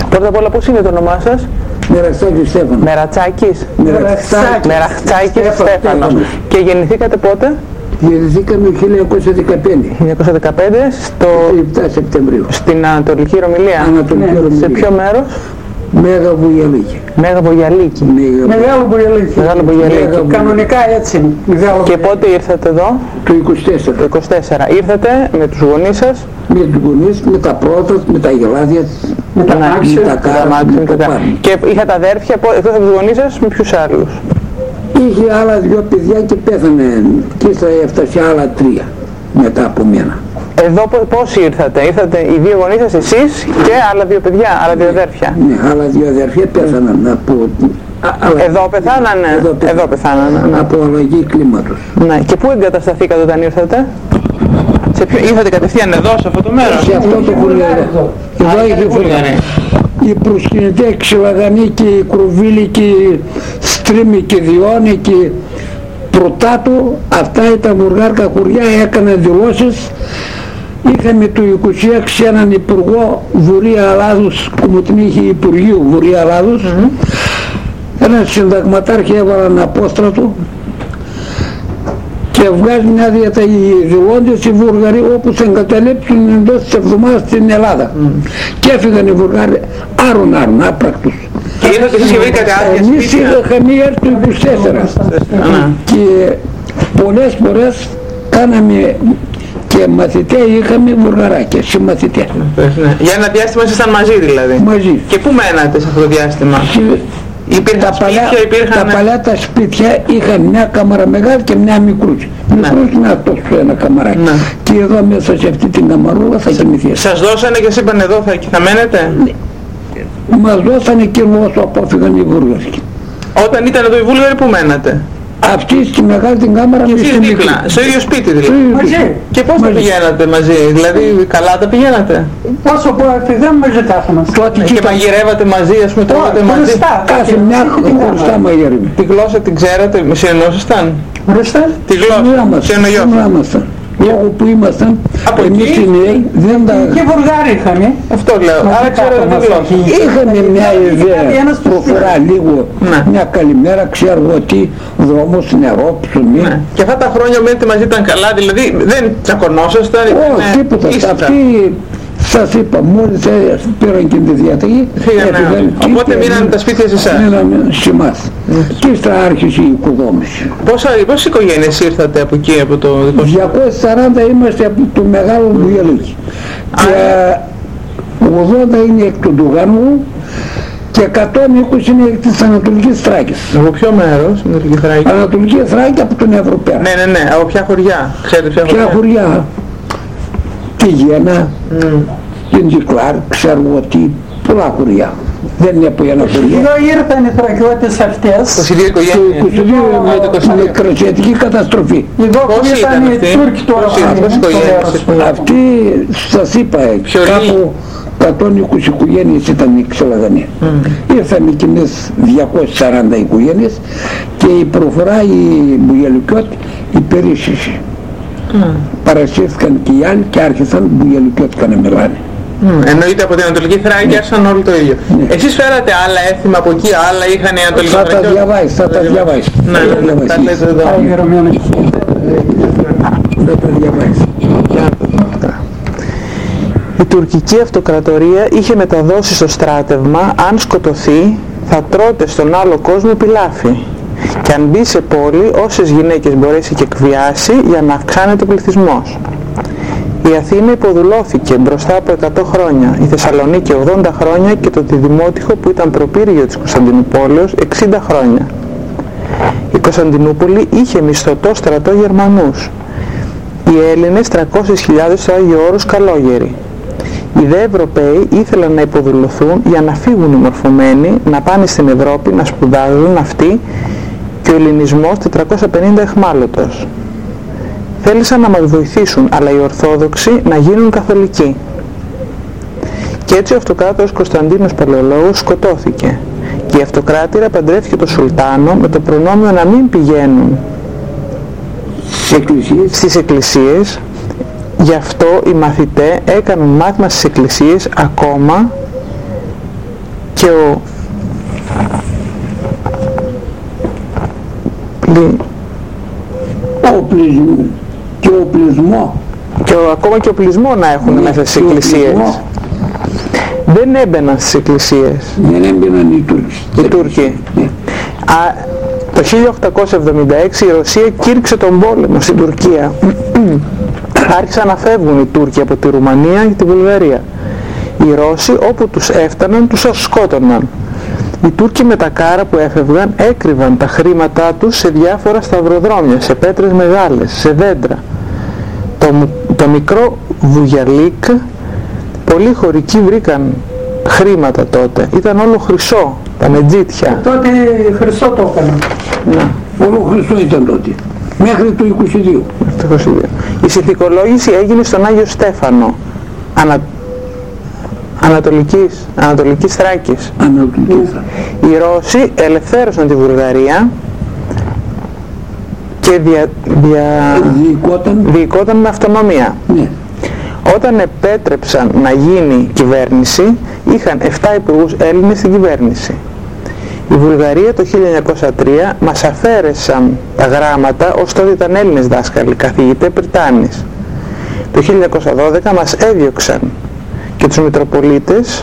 Πρώτα απ' όλα, πώς είναι το όνομά σας? Μερατσάκης Στέφανος. Μερατσάκης. Μερατσάκης Στέφανος. Και γεννηθήκατε πότε? Γεννηθήκαμε το 1915. 1915 στο... 7 Σεπτεμβρίου. Στην Ανατολική Ρωμιλία. Ανατολική Ρωμιλία. Σε ποιο μέρος? Μέγα Βογιαλίκη. Μέγα Βογιαλίκη. Μεγάλο Βογιαλίκη. Μεγάλο Βογιαλίκη. Κανονικά έτσι. Και πότε ήρθατε εδώ? Το 24. Το 24. Ήρθατε με τους γονείς σας? Με τους γονείς, με τα πρώτα, με τα γελάδια, με τα μάξια, με τα κάρα, με τα πάντα. Και είχατε αδέρφια, εκτός από τους γονείς σας, με ποιους άλλους? Είχε άλλα 2 παιδιά και πέθανε και ύστερα έφτασε άλλα 3 μετά από μένα. Εδώ πώς ήρθατε? Ήρθατε οι 2 γονείς σας, εσείς και άλλα 2 παιδιά, άλλα 2 αδέρφια? Ναι, άλλα 2 αδέρφια πέθαναν από... Εδώ πεθάνανε? Εδώ πεθάνανε. Ναι. Από αλλαγή κλίματος. Ναι. Και πού εγκατασταθήκατε όταν ήρθατε? Ήρθατε κατευθείαν εδώ, σε αυτό το μέρος? Σε αυτό το χωριό εδώ. Εδώ είχε φωλιαρή. Η προσκυνητέ Ξυλαγανή και η Κρουβίλη και η Στρίμη και η Διόνη και η Πρωτάτου, αυτά ήταν βουργάρικα χωριά, έκαναν δηλώσεις. Είχαμε το 26 έναν υπουργό Βουρία Ελλάδος, που την είχε Υπουργείου Βουρία Ελλάδος, έναν συνταγματάρχη έβαλαν απόστρατο και βγάζει μια διαταγή οι δηλώντες οι Βουργαροί όπως εγκαταλείψουν εντός της εβδομάδας στην Ελλάδα. Και έφυγαν οι Βουργαροί άρον άπρακτους. Και ήρθατε εσείς και βρήκατε άδεια εμείς σπίτια? είχαμε έρθει το 24 και πολλές φορές κάναμε και μαθητές, είχαμε Βουργαράκια, συμμαθητές. Για ένα διάστημα ήσασταν μαζί δηλαδή? Μαζί. Και πού μένατε σε αυτό το διάστημα? Υπήρχαν σπίτια, υπήρχαν... Τα παλιά τα σπίτια είχαν μια κάμαρα μεγάλη και μια μικρούση. Μικρούση είναι αυτό στο ένα καμαράκι. Ναι. Και εδώ μέσα σε αυτή την καμαρούλα θα κοιμηθείς. Σας δώσανε και σας είπαν εδώ θα μένετε? Ναι. Μας δώσανε και όσο απόφυγαν οι Βούλγαροι. Όταν ήταν εδώ οι Βούλγαροι που μένατε? Αυτή στη μεγάλη την κάμαρα και εσείς δίπλα, στο ίδιο σπίτι δηλαδή? Μαζί. Και πώς τα πηγαίνατε μαζί, δηλαδή καλά τα πηγαίνατε? Πόσο που πηγαίνουμε μαζί κάθομαι. Και μαγειρεύατε μαζί, ας πούμε, τρώγατε μαζί? Κάθε μια χωριστά μαγειρεύει. Τη γλώσσα την ξέρατε, συνεννόσασταν? Τη γλώσσα, συνεννοιόμασταν. Λόγω που ήμασταν εμείς οι νέοι δεν τα... Και Βουλγάροι είχαμε. Αυτό λέω, άρα ξέρετε τη γλώσσα. Είχαμε μια ιδέα, προφορά λίγο, μια καλημέρα, ξέρω ότι δρόμος, νερό, ψωμί. Και αυτά τα χρόνια μένετε μαζί ήταν καλά, δηλαδή δεν τσακωνόσασταν? Όχι, τίποτα. Αυτοί σας είπα, μόλις πήραν και τη διαταγή, οπότε μείνανε τα σπίτια σε εσάς? Μείναμε σε εμάς. Και ύστερα άρχισε η οικοδόμηση. Πόσες οικογένειες ήρθατε από εκεί, από το δικό σας? 240 είμαστε από το μεγάλο Βουλγαρίκι. Και 80 είναι εκ του Ντουγάνου και 120 είναι εκ της Ανατολικής Θράκης. Από ποιο μέρος, Ανατολική Θράκη? Ανατολική Θράκη από τον Ευρωπαίο. Ναι, από ποια χωριά, ξέρετε ποια χωριά? Τη Γένα, την Τζικλάρ, ξέρω ότι πολλά χωριά. Δεν είναι από ένα χωριά. Εδώ ήρθαν οι Θρακιώτες αυτές. 22 οικογένειες. Με κρασιατική καταστροφή. Εδώ που ήταν οι Τούρκοι τώρα. Αυτοί σας είπα, κάπου 120 οικογένειες ήταν η Ξυλαγανή. Ήρθαν εκείνες 240 οικογένειες και η προφορά η Μπουγιαλικιώτη υπερίσχυσε. Παρασύρθηκαν και οι άλλοι και άρχισαν Μπουγιαλικιώτικα να μιλάνε. Εννοείται από την Ανατολική Θράκη άρχισαν όλοι το ίδιο. Εσείς φέρατε άλλα έθιμα από εκεί, άλλα είχαν οι Ανατολική Θράκη? Θα τα διαβάσεις. Ναι, τα λέτε εδώ. Θα τα διαβάσεις. Η τουρκική αυτοκρατορία είχε μεταδώσει στο στράτευμα, αν σκοτωθεί θα τρώτε στον άλλο κόσμο πιλάφι, και αν μπει σε πόλη όσες γυναίκες μπορέσει και εκβιάσει για να αυξάνεται ο πληθυσμός. Η Αθήνα υποδουλώθηκε μπροστά από 100 χρόνια, η Θεσσαλονίκη 80 χρόνια και το Δημότυχο που ήταν προπύργιο της Κωνσταντινούπολεως 60 χρόνια. Η Κωνσταντινούπολη είχε μισθωτό στρατό Γερμανούς. Οι Έλληνες 300.000 στο Άγιο Όρος καλόγεροι. Οι δε Ευρωπαίοι ήθελαν να υποδουλωθούν για να φύγουν οι μορφωμένοι, να πάνε στην Ευρώπη να σπουδάζουν αυτοί και ο ελληνισμός 450 εχμάλωτος. Θέλησαν να μας βοηθήσουν, αλλά οι Ορθόδοξοι να γίνουν καθολικοί. Και έτσι ο αυτοκράτορας Κωνσταντίνος Παλαιολόγος σκοτώθηκε και η αυτοκράτηρα παντρεύτηκε τον Σουλτάνο με το προνόμιο να μην πηγαίνουν στις εκκλησίες. Γι' αυτό οι μαθητές έκαναν μάθημα στις εκκλησίες ακόμα και ακόμα και οπλισμό να έχουν μέσα στις εκκλησίες. Δεν έμπαιναν στις εκκλησίες. Δεν έμπαιναν οι Τούρκοι. Το 1876 η Ρωσία κήρυξε τον πόλεμο στην Τουρκία. Άρχισαν να φεύγουν οι Τούρκοι από τη Ρουμανία και τη Βουλγαρία. Οι Ρώσοι όπου τους έφταναν τους σκότωναν. Οι Τούρκοι με τα κάρα που έφευγαν έκρυβαν τα χρήματά τους σε διάφορα σταυροδρόμια, σε πέτρες μεγάλες, σε δέντρα. Το μικρό Βουγιαλίκ, πολλοί χωρικοί βρήκαν χρήματα τότε. Ήταν όλο χρυσό, τα μετζίτια. Τότε χρυσό το έκαναν. Ναι. Όλο χρυσό ήταν τότε. Μέχρι το 22. Η συνθηκολόγηση έγινε στον Άγιο Στέφανο. Ανατολικής Θράκης. Οι Ρώσοι ελευθέρωσαν τη Βουλγαρία και διοικόταν με αυτονομία. Ναι. Όταν επέτρεψαν να γίνει κυβέρνηση, είχαν 7 υπουργούς Έλληνες στην κυβέρνηση. Η Βουλγαρία το 1903 μας αφαίρεσαν τα γράμματα, ως τότε ήταν Έλληνες δάσκαλοι, καθηγητές Πριτάνης. Το 1912 μας έδιωξαν και τους Μητροπολίτες.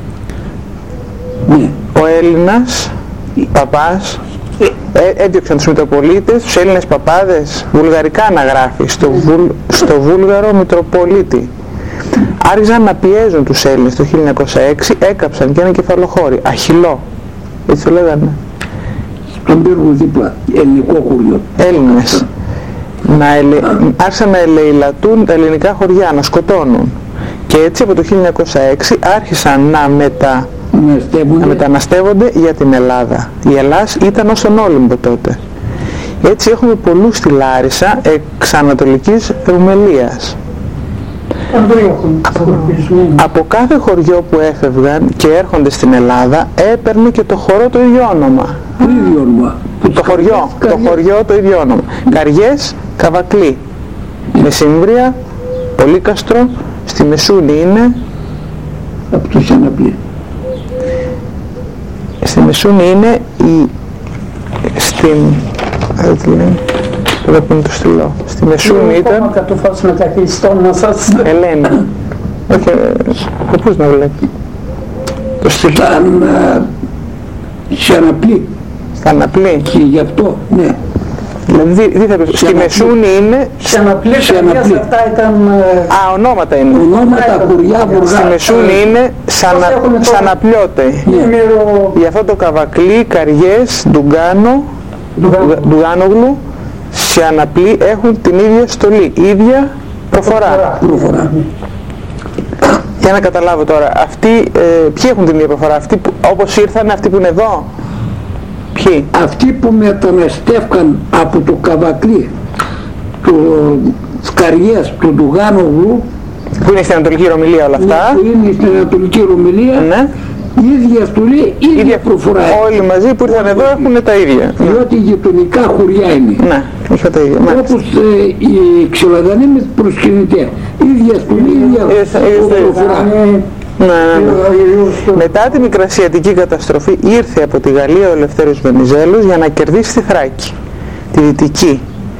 Ναι. Ο Έλληνας παπάς έδιωξαν τους Μητροπολίτες, τους Έλληνες παπάδες βουλγαρικά να γράφει στο Βούλγαρο Μητροπολίτη. Άρχισαν να πιέζουν τους Έλληνες. Το 1906 έκαψαν και ένα κεφαλοχώρι, Αχιλλό, έτσι το λέγανε. Στον πύργο δίπλα, ελληνικό χωριό. Έλληνες. Άρχισαν να ελεηλατούν τα ελληνικά χωριά, να σκοτώνουν. Και έτσι από το 1906 άρχισαν να μεταναστεύονται για την Ελλάδα. Η Ελλάς ήταν ως τον Όλυμπο τότε. Έτσι έχουμε πολλούς στη Λάρισα εξ Ανατολικής Ρουμελίας. Από κάθε χωριό που έφευγαν και έρχονται στην Ελλάδα έπαιρνε και το χωρό το ίδιο όνομα. Το χωριό το ίδιο όνομα. Καριές, Καβακλή. Μεσημβρία, Πολύκαστρο, στη Μεσούνη είναι από το Σιαναπλή. Στη Μεσούνη είναι στη Μεσούνη ήταν Ελένη. Όχι, πώς να βλέπει. Το στυλ. Σιαναπλή. Στα Αναπλή. Και γι' αυτό, ναι. Δηλαδή, στη Μεσούνη είναι... Σιαναπλή, αυτά ήταν... ονόματα είναι. Ονόματα, χωριά, βουργά. Στη Μεσούνη είναι Σαναπλιώτε. Γι' αυτό το Καβακλή, Καριές, Ντουγάνογλου, Σιαναπλή έχουν την ίδια στολή, ίδια προφορά. Για να καταλάβω τώρα, αυτοί ποιοι έχουν την ίδια προφορά, αυτοί που, όπως ήρθαν, αυτοί που είναι εδώ. Ποιοι? Αυτοί που μεταναστεύκαν από το Καβακλή, τις Καριές, του Ντουγάνογλου, που είναι στην Ανατολική Ρωμιλία όλα αυτά. Που είναι στην Ανατολική Ρωμιλία, ναι. Ίδια στολή, ίδια προφορά. Όλοι μαζί που ήρθαν εδώ έχουν τα ίδια. Διότι γειτονικά χωριά είναι. Ναι, έχουν τα ίδια. Όπως οι Ξυλαδανοί με προσκυνητές. Ίδια στολή, ίδια προφορά. Μετά τη Μικρασιατική καταστροφή ήρθε από τη Γαλλία ο Ελευθέριος Βενιζέλος για να κερδίσει τη Θράκη, τη Δυτική.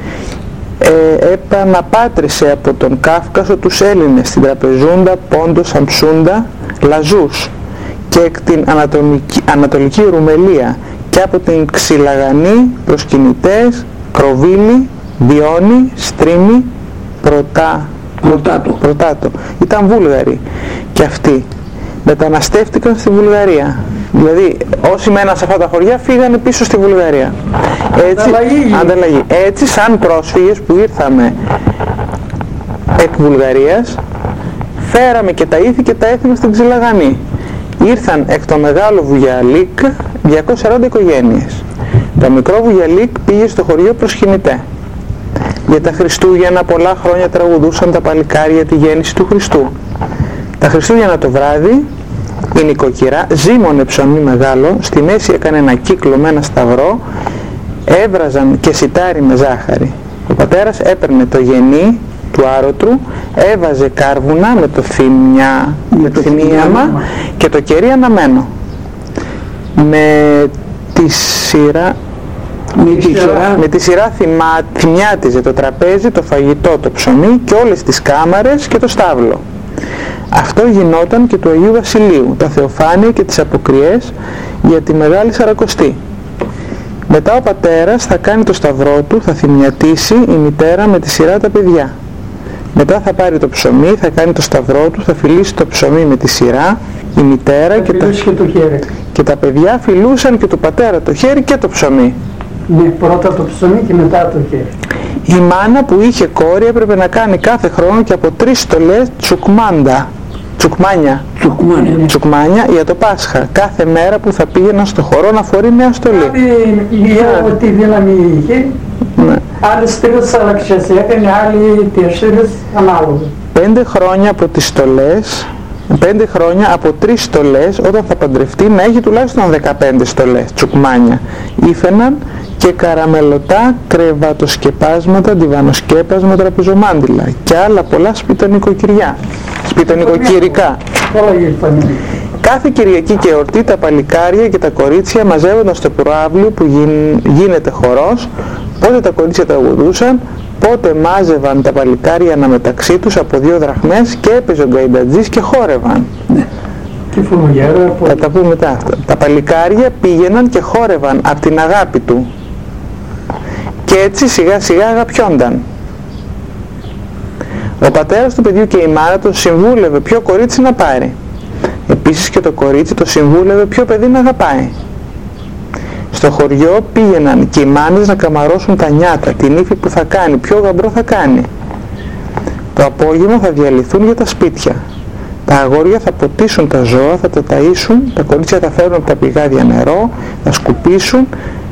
Επαναπάτρισε από τον Κάφκασο τους Έλληνες, την Τραπεζούντα, Πόντο, Σαμψούντα, Λαζούς και εκ την Ανατολική Ρουμελία και από την Ξυλαγανή προσκυνητές, Κροβίλη, Διόνη, Στρίμη, Πρωτάτο. Ήταν Βούλγαροι και αυτοί μεταναστεύτηκαν στη Βουλγαρία. Δηλαδή όσοι μέναν σε αυτά τα χωριά φύγανε πίσω στη Βουλγαρία. Ανταλλαγή. Έτσι σαν πρόσφυγες που ήρθαμε εκ Βουλγαρίας φέραμε και τα ήθη και τα έθιμα στην Ξυλαγανή. Ήρθαν εκ το μεγάλο Βουγιαλίκ 240 οικογένειες. Το μικρό Βουγιαλίκ πήγε στο χωριό προσκυνητέ. Για τα Χριστούγεννα πολλά χρόνια τραγουδούσαν τα παλικάρια τη γέννηση του Χριστού. Τα Χριστούγεννα το βράδυ η νοικοκυρά ζύμωνε ψωμί μεγάλο, στη μέση έκανε ένα κύκλο με ένα σταυρό, έβραζαν και σιτάρι με ζάχαρη. Ο πατέρας έπαιρνε το γενί του άρωτρου, έβαζε κάρβουνα με το θυμίαμα και το κερί αναμένο. με τη σειρά θυμιάτιζε το τραπέζι, το φαγητό, το ψωμί και όλες τις κάμαρες και το στάβλο. Αυτό γινόταν και του Αγίου Βασιλείου, τα Θεοφάνεια και τις Αποκριές για τη Μεγάλη Σαρακοστή. Μετά ο πατέρας θα κάνει το σταυρό του, θα θυμιατίσει η μητέρα με τη σειρά τα παιδιά. Μετά θα πάρει το ψωμί, θα κάνει το σταυρό του, θα φιλήσει το ψωμί με τη σειρά, η μητέρα και τα παιδιά φιλούσαν και του πατέρα το χέρι και το ψωμί. Ναι, πρώτα το ψωμί και μετά το χέρι. Η μάνα που είχε κόρη έπρεπε να κάνει κάθε χρόνο και από 3 στολές τσουκμάνια για το Πάσχα. Κάθε μέρα που θα πήγαιναν στο χορό να φορεί νέα στολή. Ό,τι δύναμη είχε, άλλες 3 σαραξιές έκανε, άλλοι 4 ανάλογα. 5 χρόνια από τις στολές, 5 χρόνια από 3 στολές, όταν θα παντρευτεί να έχει τουλάχιστον 15 στολές, τσουκμάνια. Ήφαιναν και καραμελωτά, κρεβατοσκεπάσματα, διβανοσκέπασμα, τραπεζομάντιλα και άλλα πολλά σπιτονικοκυρικά. Κάθε Κυριακή και εορτή τα παλικάρια και τα κορίτσια μαζεύονταν στο προάβλιο που γίνεται χορός, πότε τα κορίτσια τραγουδούσαν, πότε μάζευαν τα παλικάρια αναμεταξύ τους από 2 δραχμές και έπαιζε ο γκαϊντατζής και χόρευαν. Θα τα πούμε μετά αυτά. Τα παλικάρια πήγαιναν και χόρευαν από την αγάπη του και έτσι σιγά σιγά αγαπιόνταν. Ο πατέρας του παιδιού και η μάνα του συμβούλευε ποιο κορίτσι να πάρει. Επίσης και το κορίτσι το συμβούλευε ποιο παιδί να αγαπάει. Στο χωριό πήγαιναν και οι μάνες να καμαρώσουν τα νιάτα, την ύφη που θα κάνει, ποιο γαμπρό θα κάνει. Το απόγευμα θα διαλυθούν για τα σπίτια. Τα αγόρια θα ποτίσουν τα ζώα, θα τα ταΐσουν, τα κορίτσια θα φέρουν από τα πηγάδια νερό, θα σκουπίσουν,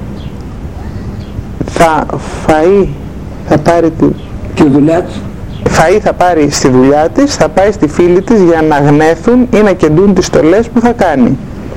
θα πάρει τη δουλειά της. Φαΐ θα πάρει στη δουλειά της, θα πάει στη φίλη της για να γνέθουν ή να κεντούν τις στολές που θα κάνει.